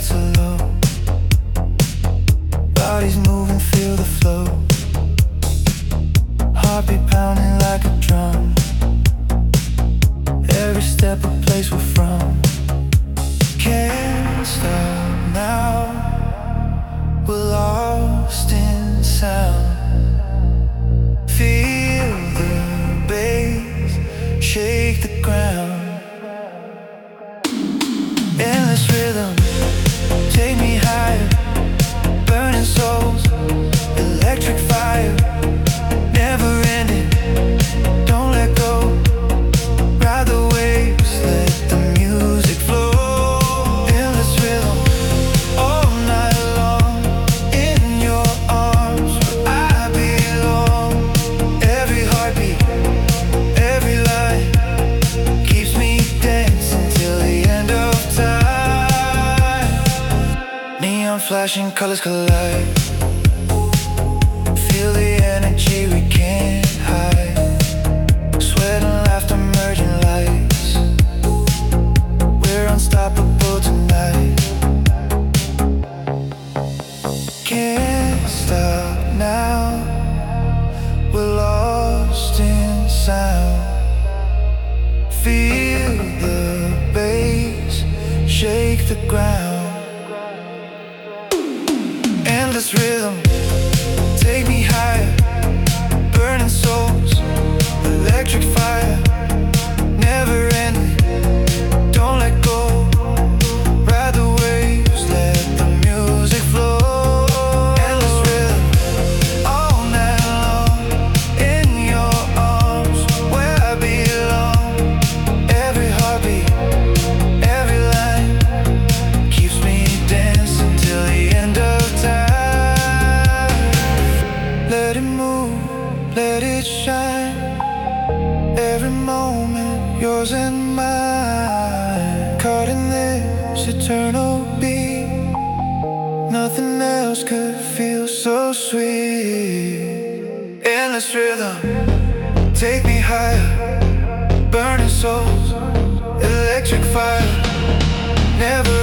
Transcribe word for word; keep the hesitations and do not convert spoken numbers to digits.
lights are low, bodies moving, feel the flow. Heartbeat pounding like a drum. Every step a place we're from. Can't stop now, we're lost in sound. Feel the bass shake the ground. Endless rhythm, take me higher. Burning souls, electric fire, never ending, don't let go. Ride the waves, let the music flow. Endless rhythm, all night long. In your arms, where I belong. Every heartbeat, every line keeps me dancing till the end of time. Neon flashing, colors collide. Feel the energy we can't hide. Sweat and laughter merging lights. We're unstoppable tonight. Can't stop now, we're lost in sound. Feel the bass shake the ground. Endless rhythm, take me higher. Burning souls, electric fire, never ending, don't let go. Ride the waves, let the music flow. Endless rhythm, all night long. In your arms, where I belong. Every heartbeat, every line keeps me dancing till the end of time. Let it move, let it shine. Every moment, yours and mine. Caught in this eternal beat. Nothing else could feel so sweet. Endless rhythm, take me higher. Burning souls, electric fire, never